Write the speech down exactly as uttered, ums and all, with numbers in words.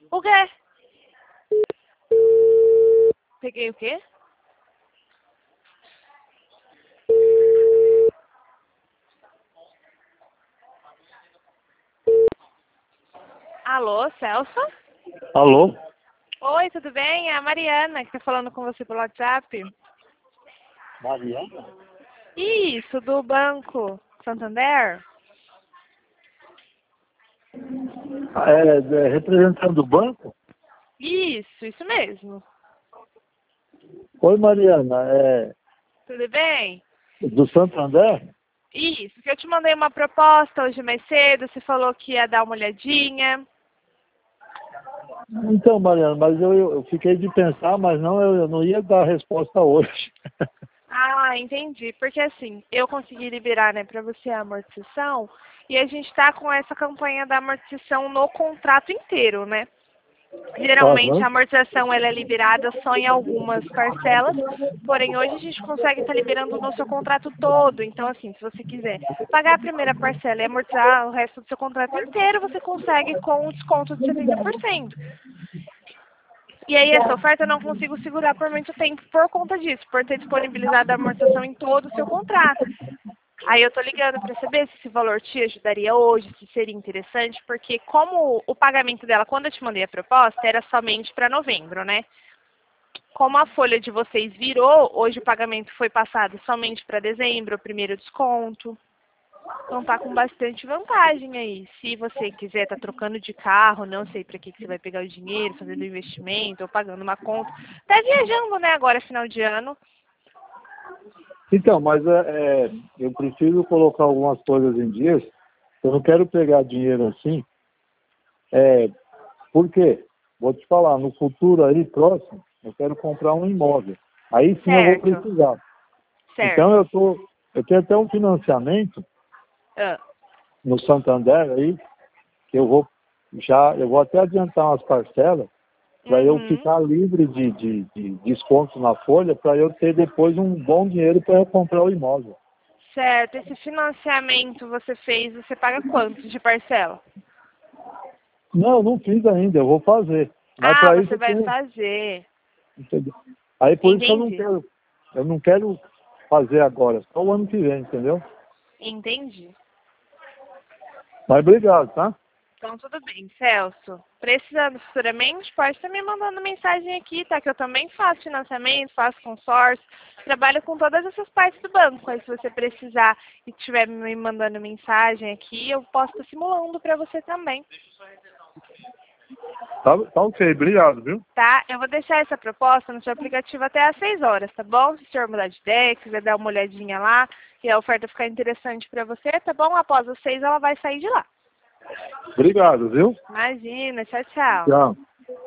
O quê? Peguei o quê? Alô, Celso? Alô? Oi, tudo bem? É a Mariana que tá falando com você pelo WhatsApp. Mariana? Isso, do Banco Santander. Ah, É, é representante do banco? Isso, isso mesmo. Oi, Mariana, é Tudo bem? do Santander? Isso, que eu te mandei uma proposta hoje mais cedo, você falou que ia dar uma olhadinha. Então, Mariana, mas eu, eu eu fiquei de pensar, mas não, eu, eu não ia dar resposta hoje. Ah, entendi. Porque assim, eu consegui liberar, né, para você a amortização e a gente está com essa campanha da amortização no contrato inteiro, né? Geralmente Aham. a amortização ela é liberada só em algumas parcelas, porém hoje a gente consegue estar liberando no seu contrato todo. Então, assim, se você quiser pagar a primeira parcela e amortizar o resto do seu contrato inteiro, você consegue com um desconto de setenta por cento. E aí essa oferta eu não consigo segurar por muito tempo por conta disso, por ter disponibilizado a amortização em todo o seu contrato. Aí eu tô ligando para saber se esse valor te ajudaria hoje, se seria interessante, porque como o pagamento dela, quando eu te mandei a proposta, era somente para novembro, né? Como a folha de vocês virou, hoje o pagamento foi passado somente para dezembro, o primeiro desconto. Então tá com bastante vantagem aí. Se você quiser tá trocando de carro, não sei para que, que você vai pegar o dinheiro, fazendo investimento ou pagando uma conta. Tá viajando, né, agora é final de ano. Então, mas é, é, eu preciso colocar algumas coisas em dias. Eu não quero pegar dinheiro assim. É, por quê? Vou te falar, no futuro aí, próximo, eu quero comprar um imóvel. Aí sim eu vou Certo, precisar. Então certo. eu tô, eu tenho até um financiamento Ah, no Santander aí, que eu vou já, eu vou até adiantar umas parcelas para eu uhum. ficar livre de, de, de desconto na folha, para eu ter depois um bom dinheiro para eu comprar o imóvel. Certo, esse financiamento você fez, você paga quanto de parcela? Não, não fiz ainda, eu vou fazer. Mas Ah, para isso você eu vai tenho, fazer. entendeu? Aí por isso que eu não Entendi, quero, eu não quero fazer agora, só o ano que vem, entendeu? entendi. Mas obrigado, tá? Então tudo bem, Celso. Precisando futuramente, pode estar me mandando mensagem aqui, tá? Que eu também faço financiamento, faço consórcio, trabalho com todas essas partes do banco. Aí se você precisar e estiver me mandando mensagem aqui, eu posso estar simulando para você também. Tá, tá ok, obrigado, viu? Tá? Eu vou deixar essa proposta no seu aplicativo até às seis horas, tá bom? Se o senhor mudar de ideia, quiser dar uma olhadinha lá e a oferta ficar interessante para você, tá bom? Após as seis ela vai sair de lá. Obrigado, viu? Imagina, tchau, tchau. Tchau.